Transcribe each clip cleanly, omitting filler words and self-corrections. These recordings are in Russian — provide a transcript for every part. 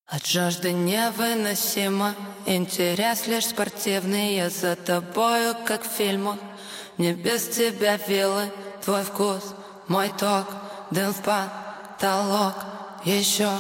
От жажды невыносимо, интерес лишь спортивный. Я за тобою, как в фильмах, не без тебя вилы. Твой вкус, мой ток, дым в потолок. Еще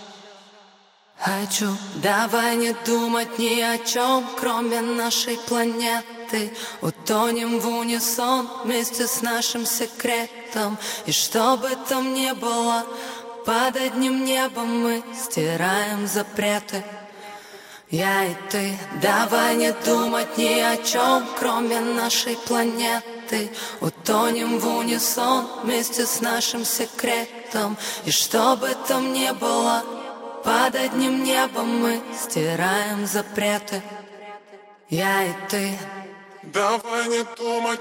хочу, давай не думать ни о чем, кроме нашей планеты. Утонем в унисон вместе с нашим секретом. И что бы там ни было, под одним небом мы стираем запреты. Я и ты, давай не думать ни о чем, кроме нашей планеты. Утонем в унисон вместе с нашим секретом. И что бы там ни было, под одним небом мы стираем запреты. Я и ты, давай не думать.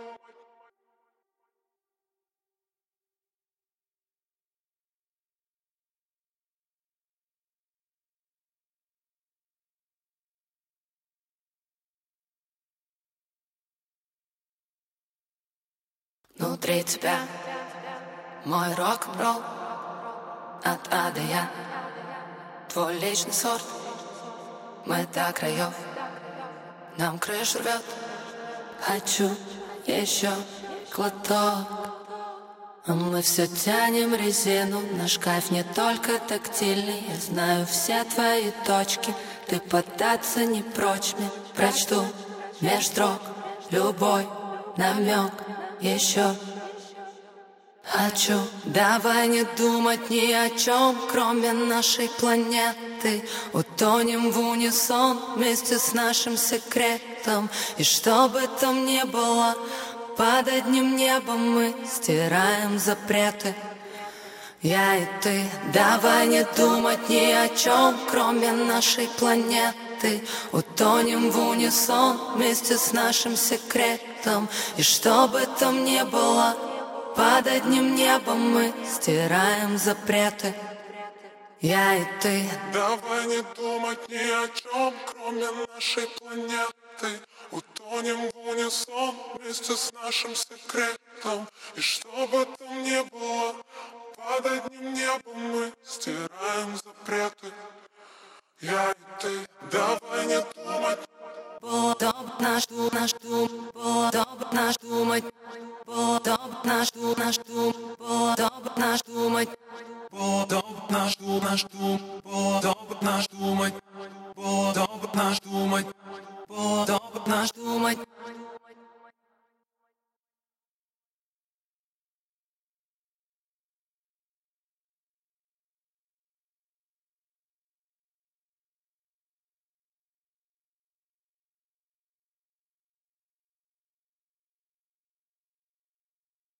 Внутри тебя мой рок-н-ролл от А до Я. Твой личный сорт, мы до краев, нам крышу рвет. Хочу еще глоток. А мы все тянем резину. Наш кайф не только тактильный. Я знаю все твои точки. Ты поддаться не прочь мне. Прочту меж строк любой намек. Еще хочу, давай не думать ни о чем, кроме нашей планеты. Утонем в унисон вместе с нашим секретом. И что бы там ни было, под одним небом мы стираем запреты. Я и ты, давай не думать ни о чем, кроме нашей планеты. Утонем в унисон вместе с нашим секретом. И что бы там ни было, под одним небом мы стираем запреты. Я и ты, давай не думать ни о чем, кроме нашей планеты. Утонем в унисон вместе с нашим секретом. И что бы там ни было, под одним небом мы стираем запреты. Я и ты, давай не думать. наш дум, наш думать, наш дум, наш дум, наш думать, Наш дум, наш думать, наш думать, наш думать.